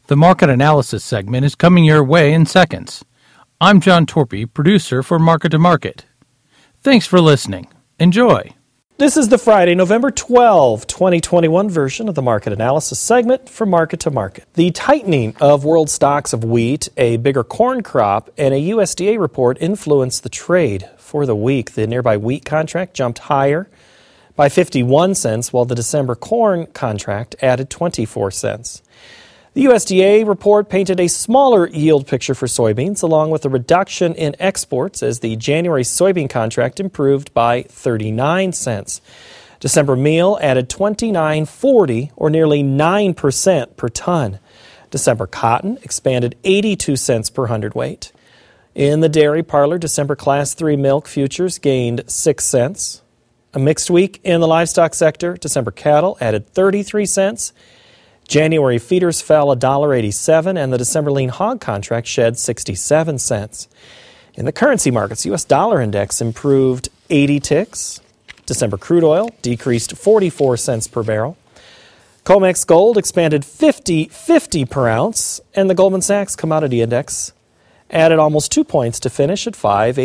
The market analysis segment is coming your way in seconds. I'm John Torpy, producer for Market to Market. Thanks for listening. Enjoy. This is the Friday, November 12, 2021 version of the market analysis segment from Market to Market. The tightening of world stocks of wheat, a bigger corn crop, and a USDA report influenced the trade for the week. The nearby wheat contract jumped higher by 51 cents, while the December corn contract added 24 cents. The USDA report painted a smaller yield picture for soybeans, along with a reduction in exports as the January soybean contract improved by 39 cents. December meal added $29.40, or nearly 9% per ton. December cotton expanded 82 cents per hundredweight. In the dairy parlor, December Class 3 milk futures gained 6 cents. A mixed week in the livestock sector, December cattle added 33 cents. January feeders fell $1.87, and the December lean hog contract shed 67 cents. In the currency markets, U.S. dollar index improved 80 ticks. December crude oil decreased 44 cents per barrel. COMEX gold expanded 50 per ounce, and the Goldman Sachs commodity index added almost 2 points to finish at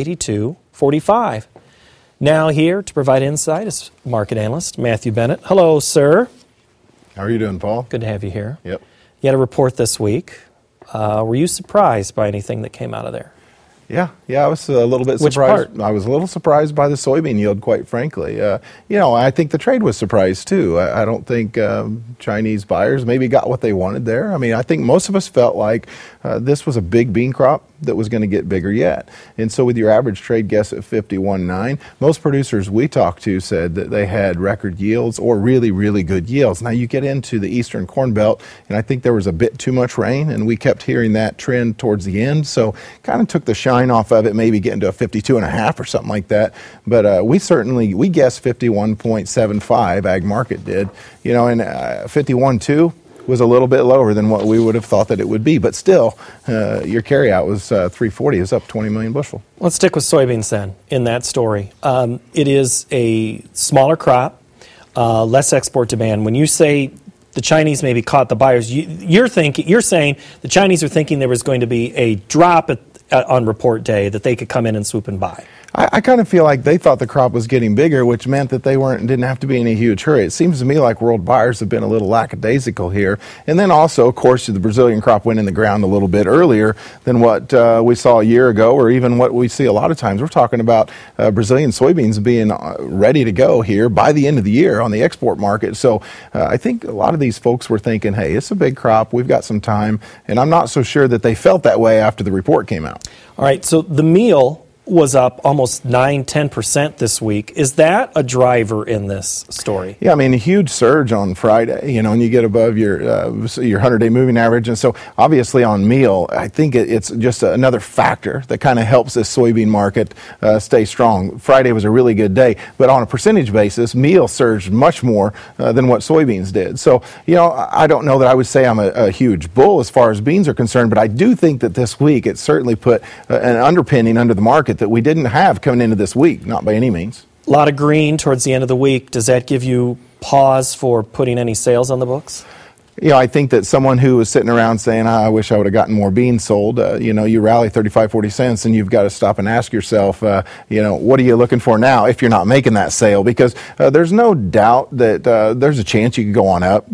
582.45. Now here to provide insight is market analyst Matthew Bennett. Hello, sir. How are you doing, Paul? Good to have you here. Yep. You had a report this week. Were you surprised by anything that came out of there? Yeah, I was a little bit surprised. Which part? I was a little surprised by the soybean yield, quite frankly. I think the trade was surprised, too. I don't think Chinese buyers maybe got what they wanted there. I mean, I think most of us felt like this was a big bean crop that was going to get bigger yet. And so with your average trade guess at 51.9, most producers we talked to said that they had record yields or really, really good yields. Now you get into the eastern corn belt, and I think there was a bit too much rain, and we kept hearing that trend towards the end. So kind of took the shine off of it, maybe getting to a 52.5 or something like that. But we guessed 51.75, Ag Market did, and 51.2 was a little bit lower than what we would have thought that it would be. But still, your carryout was 340. It was up 20 million bushel. Let's stick with soybeans then in that story. It is a smaller crop, less export demand. When you say the Chinese maybe caught the buyers, you're saying the Chinese are thinking there was going to be a drop on report day that they could come in and swoop and buy. I kind of feel like they thought the crop was getting bigger, which meant that they didn't have to be in a huge hurry. It seems to me like world buyers have been a little lackadaisical here. And then also, of course, the Brazilian crop went in the ground a little bit earlier than what we saw a year ago, or even what we see a lot of times. We're talking about Brazilian soybeans being ready to go here by the end of the year on the export market. So I think a lot of these folks were thinking, hey, it's a big crop. We've got some time. And I'm not so sure that they felt that way after the report came out. All right, so the meal was up almost 9-10% this week. Is that a driver in this story? Yeah, I mean, a huge surge on Friday, and you get above your 100-day moving average. And so obviously on meal, I think it's just another factor that kind of helps this soybean market stay strong. Friday was a really good day, but on a percentage basis, meal surged much more than what soybeans did. So, I don't know that I would say I'm a huge bull as far as beans are concerned, but I do think that this week it certainly put an underpinning under the market that we didn't have coming into this week, not by any means. A lot of green towards the end of the week. Does that give you pause for putting any sales on the books? I think that someone who was sitting around saying, I wish I would have gotten more beans sold, you rally 35, 40 cents, and you've got to stop and ask yourself, what are you looking for now if you're not making that sale? Because there's no doubt that there's a chance you could go on up.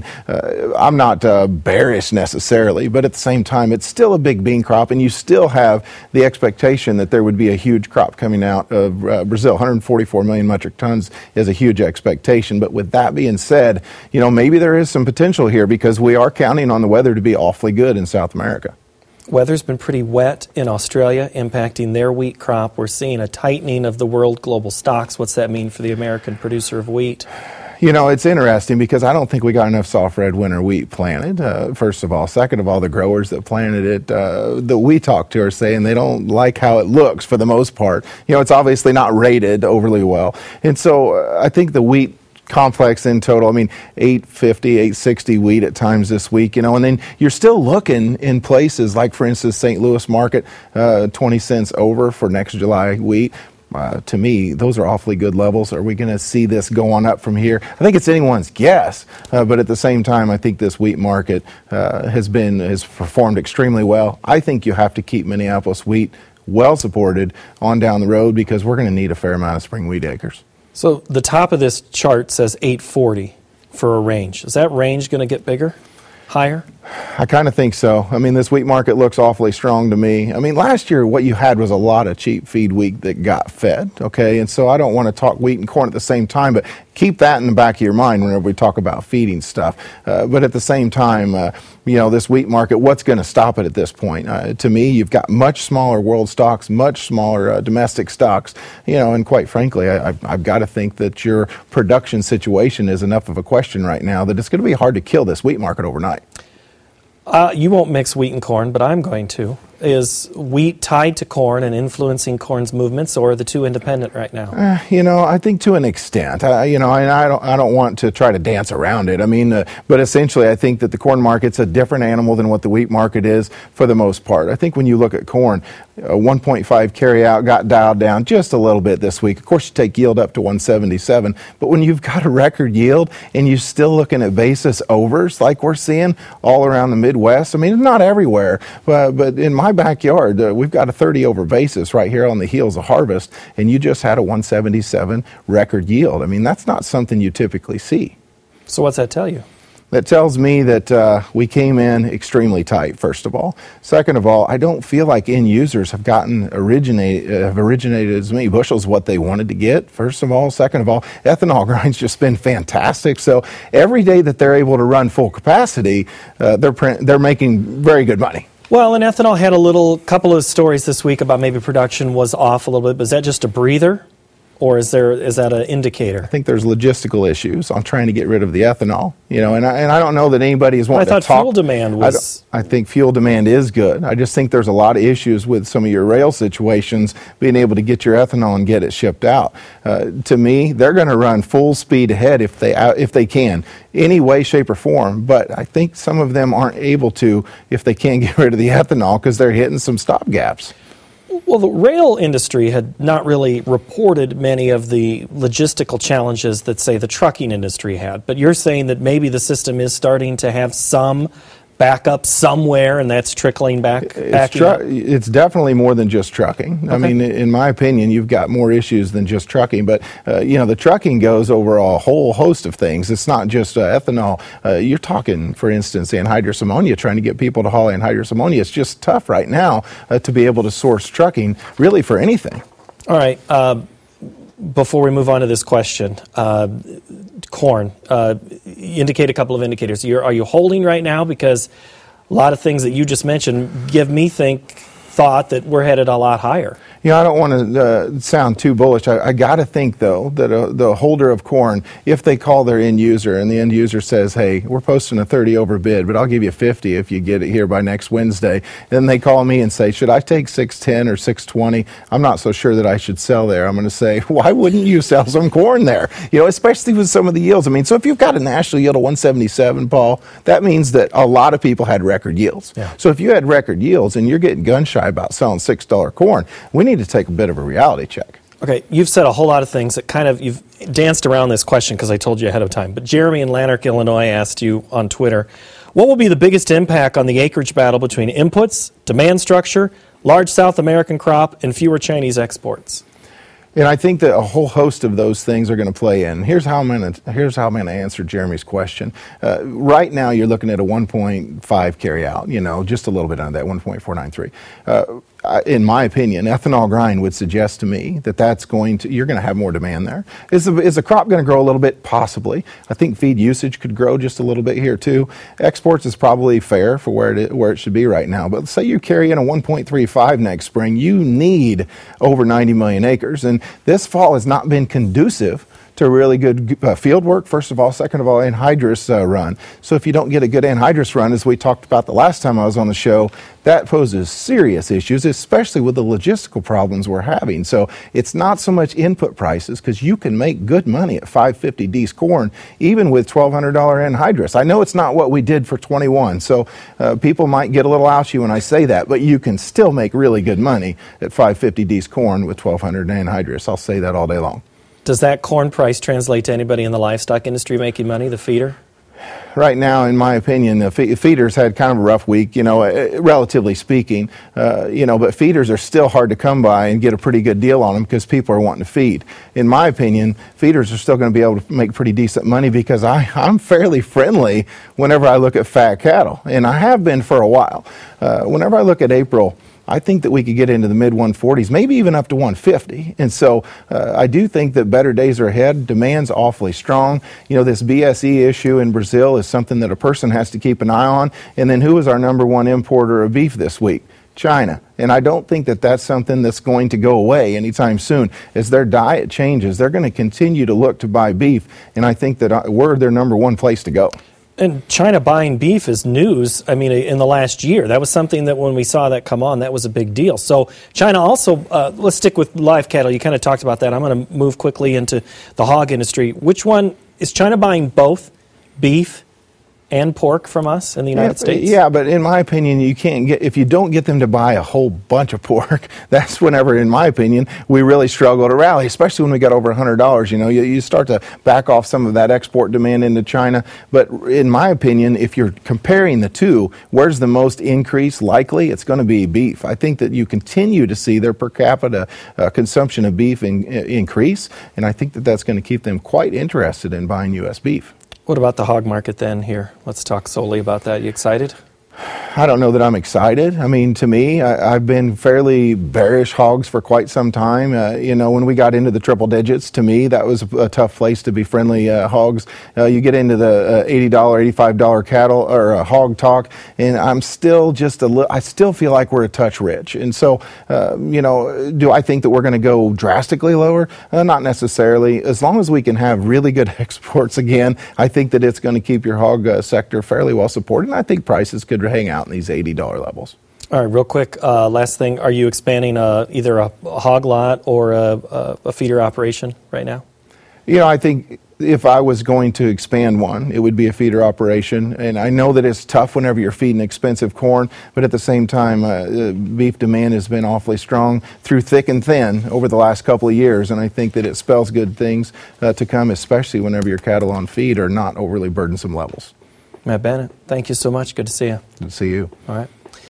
I'm not bearish necessarily, but at the same time, it's still a big bean crop, and you still have the expectation that there would be a huge crop coming out of Brazil. 144 million metric tons is a huge expectation. But with that being said, maybe there is some potential here because we are counting on the weather to be awfully good in South America. Weather's been pretty wet in Australia, impacting their wheat crop. We're seeing a tightening of the world global stocks. What's that mean for the American producer of wheat? It's interesting because I don't think we got enough soft red winter wheat planted, first of all. Second of all, the growers that planted it, that we talked to are saying they don't like how it looks for the most part. It's obviously not rated overly well. And so I think the wheat complex in total, 850, 860 wheat at times this week, and then you're still looking in places like, for instance, St. Louis market, 20 cents over for next July wheat. To me, those are awfully good levels. Are we going to see this go on up from here? I think it's anyone's guess, but at the same time, I think this wheat market has performed extremely well. I think you have to keep Minneapolis wheat well supported on down the road because we're going to need a fair amount of spring wheat acres. So the top of this chart says 840 for a range. Is that range going to get bigger, higher? I kind of think so. I mean, this wheat market looks awfully strong to me. I mean, last year what you had was a lot of cheap feed wheat that got fed, okay? And so I don't want to talk wheat and corn at the same time, but keep that in the back of your mind whenever we talk about feeding stuff. But at the same time, this wheat market, what's going to stop it at this point? To me, you've got much smaller world stocks, much smaller domestic stocks, and quite frankly, I've got to think that your production situation is enough of a question right now that it's going to be hard to kill this wheat market overnight. You won't mix wheat and corn, but I'm going to. Is wheat tied to corn and influencing corn's movements, or are the two independent right now? I think to an extent. I don't want to try to dance around it. I mean, but essentially, I think that the corn market's a different animal than what the wheat market is for the most part. I think when you look at corn, 1.5 carryout got dialed down just a little bit this week. Of course, you take yield up to 177, but when you've got a record yield and you're still looking at basis overs like we're seeing all around the Midwest, I mean, not everywhere, but in my backyard, we've got a 30 over basis right here on the heels of harvest, and you just had a 177 record yield. I mean, that's not something you typically see. So what's that tell you? That tells me that we came in extremely tight, first of all. Second of all, I don't feel like end users have originated as many bushels what they wanted to get, first of all. Second of all, ethanol grind's just been fantastic. So every day that they're able to run full capacity, they're making very good money. Well, and ethanol had a couple of stories this week about maybe production was off a little bit. But is that just a breather? Or is that an indicator? I think there's logistical issues on trying to get rid of the ethanol, and I don't know that anybody is wanting to talk. I thought fuel demand was. I think fuel demand is good. I just think there's a lot of issues with some of your rail situations being able to get your ethanol and get it shipped out. To me, they're going to run full speed ahead if they can, any way, shape, or form. But I think some of them aren't able to if they can't get rid of the ethanol because they're hitting some stop gaps. Well, the rail industry had not really reported many of the logistical challenges that, say, the trucking industry had. But you're saying that maybe the system is starting to have some backup somewhere, and that's trickling back? It's definitely more than just trucking. Okay. I mean, in my opinion, you've got more issues than just trucking. But, the trucking goes over a whole host of things. It's not just ethanol. You're talking, for instance, anhydrous ammonia, trying to get people to haul anhydrous ammonia. It's just tough right now to be able to source trucking really for anything. All right. Before we move on to this question, corn, indicate a couple of indicators. Are you holding right now? Because a lot of things that you just mentioned give me thought that we're headed a lot higher. I don't want to sound too bullish. I got to think, though, that the holder of corn, if they call their end user and the end user says, hey, we're posting a 30 over bid, but I'll give you 50 if you get it here by next Wednesday. Then they call me and say, should I take 610 or 620? I'm not so sure that I should sell there. I'm going to say, why wouldn't you sell some corn there? Especially with some of the yields. I mean, so if you've got a national yield of 177, Paul, that means that a lot of people had record yields. Yeah. So if you had record yields and you're getting gun shy about selling $6 corn, we need to take a bit of a reality check. Okay, you've said a whole lot of things that you've danced around this question because I told you ahead of time. But Jeremy in Lanark, Illinois asked you on Twitter, what will be the biggest impact on the acreage battle between inputs, demand structure, large South American crop, and fewer Chinese exports? And I think that a whole host of those things are going to play in. Here's how I'm going to answer Jeremy's question. Right now, you're looking at a 1.5 carry out, just a little bit under that, 1.493. In my opinion, ethanol grind would suggest to me that you're going to have more demand there. Is the crop going to grow a little bit? Possibly. I think feed usage could grow just a little bit here too. Exports is probably fair for where it should be right now. But say you carry in a 1.35 next spring, you need over 90 million acres. And this fall has not been conducive to really good field work, first of all. Second of all, anhydrous run. So if you don't get a good anhydrous run, as we talked about the last time I was on the show, that poses serious issues, especially with the logistical problems we're having. So it's not so much input prices, because you can make good money at 550 D's corn, even with $1,200 anhydrous. I know it's not what we did for 21, so people might get a little ouchy when I say that, but you can still make really good money at 550 D's corn with 1,200 anhydrous. I'll say that all day long. Does that corn price translate to anybody in the livestock industry making money, the feeder? Right now, in my opinion, the feeders had kind of a rough week, relatively speaking, but feeders are still hard to come by and get a pretty good deal on them because people are wanting to feed. In my opinion, feeders are still going to be able to make pretty decent money because I'm fairly friendly whenever I look at fat cattle, and I have been for a while. Whenever I look at April, I think that we could get into the mid-140s, maybe even up to 150. And so I do think that better days are ahead. Demand's awfully strong. This BSE issue in Brazil is something that a person has to keep an eye on. And then who is our number one importer of beef this week? China. And I don't think that that's something that's going to go away anytime soon. As their diet changes, they're going to continue to look to buy beef. And I think that we're their number one place to go. And China buying beef is news, in the last year. That was something that when we saw that come on, that was a big deal. So China also, let's stick with live cattle. You kind of talked about that. I'm going to move quickly into the hog industry. Which one, is China buying both beef and pork from us in the United States? Yeah, but in my opinion, if you don't get them to buy a whole bunch of pork, that's whenever, in my opinion, we really struggle to rally, especially when we got over $100. You start to back off some of that export demand into China. But in my opinion, if you're comparing the two, where's the most increase likely? It's going to be beef. I think that you continue to see their per capita consumption of beef increase, and I think that that's going to keep them quite interested in buying U.S. beef. What about the hog market then here? Let's talk solely about that. You excited? I don't know that I'm excited. To me, I've been fairly bearish hogs for quite some time. When we got into the triple digits, to me, that was a tough place to be friendly hogs. You get into the $80, $85 cattle or hog talk, and I'm still I still feel like we're a touch rich. And so, do I think that we're going to go drastically lower? Not necessarily. As long as we can have really good exports again, I think that it's going to keep your hog sector fairly well supported, and I think prices could hang out in these $80 levels. All right, real quick, last thing. Are you expanding either a hog lot or a feeder operation right now? I think if I was going to expand one, it would be a feeder operation. And I know that it's tough whenever you're feeding expensive corn, but at the same time, beef demand has been awfully strong through thick and thin over the last couple of years. And I think that it spells good things to come, especially whenever your cattle on feed are not overly burdensome levels. Matt Bennett, thank you so much. Good to see you. Good to see you. All right.